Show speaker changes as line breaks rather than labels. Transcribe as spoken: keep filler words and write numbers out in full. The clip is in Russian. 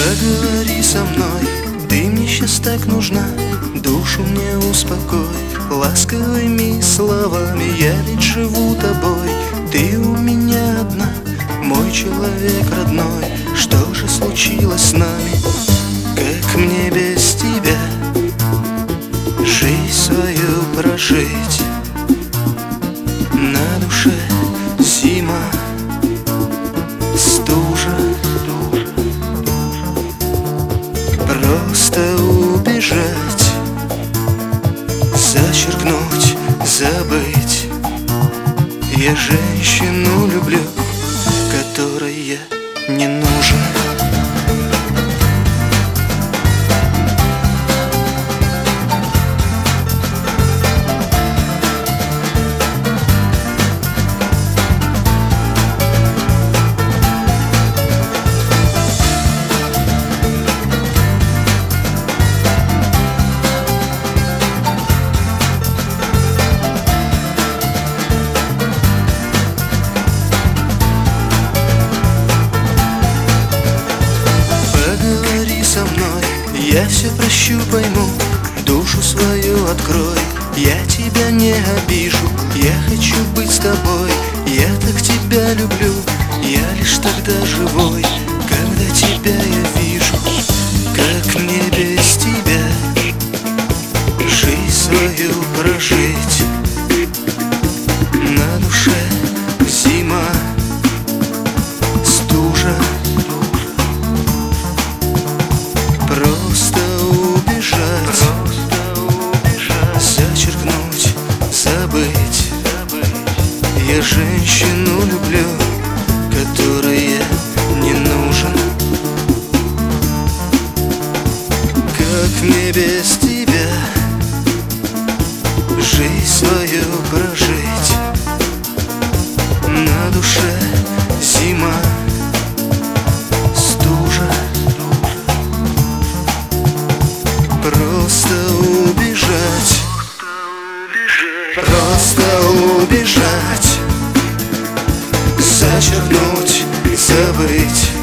Поговори со мной, ты мне сейчас так нужна. Душу мне успокой ласковыми словами. Я ведь живу тобой, ты у меня одна, мой человек родной. Что же случилось с нами? Как мне без тебя жизнь свою прожить? На душе зима, стужа, просто убежать, зачеркнуть, забыть. Я женщину люблю, которой я не нужен. Я все прощу, пойму, душу свою открой. Я тебя не обижу, я хочу быть с тобой. Я так тебя люблю, я лишь тогда живой, когда тебя я вижу. Как мне без тебя жизнь свою прожить? На душе зима, стужа, просто убежать, зачеркнуть, забыть. Я женщину люблю, которой я не нужен. Как мне без тебя жизнь свою прожить? На душе зима, просто убежать, просто убежать, зачеркнуть, забыть.